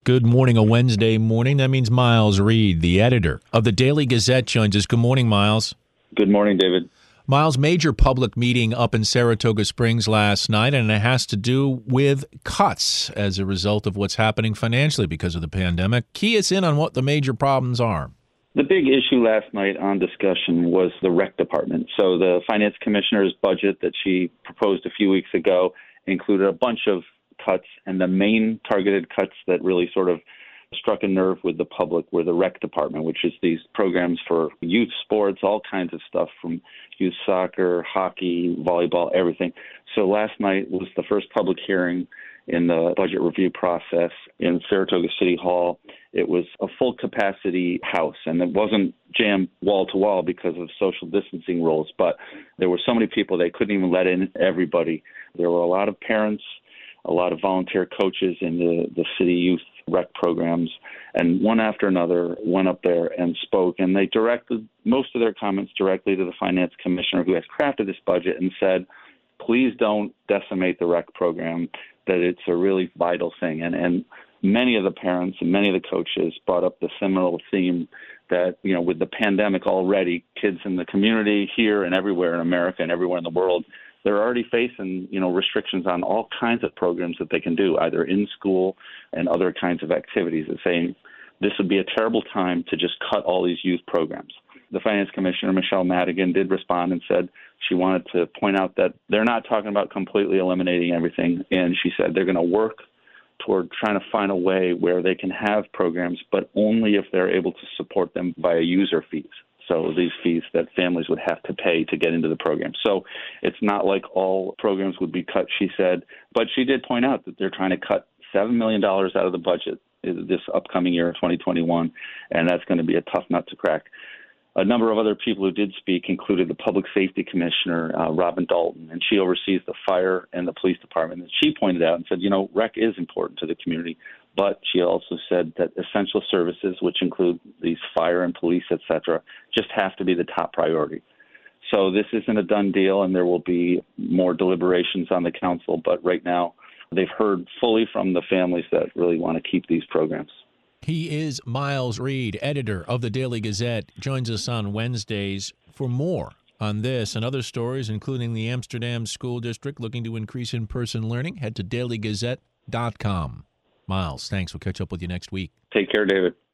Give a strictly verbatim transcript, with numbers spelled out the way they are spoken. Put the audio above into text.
Good morning, a Wednesday morning. That means Miles Reed, the editor of the Daily Gazette, joins us. Good morning, Miles. Good morning, David. Miles, major public meeting up in Saratoga Springs last night, and it has to do with cuts as a result of what's happening financially because of the pandemic. Key us in on what the major problems are. The big issue last night on discussion was the rec department. So the finance commissioner's budget that she proposed a few weeks ago included a bunch of cuts, and the main targeted cuts that really sort of struck a nerve with the public were the rec department, which is these programs for youth sports, all kinds of stuff from youth soccer, hockey, volleyball, everything. So last night was the first public hearing in the budget review process in Saratoga City Hall. It was a full capacity house, and it wasn't jammed wall to wall because of social distancing rules, but there were so many people they couldn't even let in everybody. There were a lot of parents, a lot of volunteer coaches in the, the city youth rec programs, and one after another went up there and spoke, and they directed most of their comments directly to the finance commissioner who has crafted this budget and said, please don't decimate the rec program, that it's a really vital thing. And, and many of the parents and many of the coaches brought up the similar theme that, you know, with the pandemic already, kids in the community here and everywhere in America and everywhere in the world, they're already facing, you know, restrictions on all kinds of programs that they can do, either in school and other kinds of activities, and saying this would be a terrible time to just cut all these youth programs. The finance commissioner, Michelle Madigan, did respond and said she wanted to point out that they're not talking about completely eliminating everything. And she said they're going to work toward trying to find a way where they can have programs, but only if they're able to support them via user fees. So these fees that families would have to pay to get into the program. So it's not like all programs would be cut, she said. But she did point out that they're trying to cut seven million dollars out of the budget this upcoming year, twenty twenty-one, and that's going to be a tough nut to crack. A number of other people who did speak included the Public Safety Commissioner, uh, Robin Dalton, and she oversees the fire and the police department. And she pointed out and said, you know, rec is important to the community, but she also said that essential services, which include these fire and police, et cetera, just have to be the top priority. So this isn't a done deal, and there will be more deliberations on the council, but right now they've heard fully from the families that really want to keep these programs. He is Miles Reed, editor of the Daily Gazette, joins us on Wednesdays for more on this and other stories, including the Amsterdam School District looking to increase in-person learning. Head to daily gazette dot com. Miles, thanks. We'll catch up with you next week. Take care, David.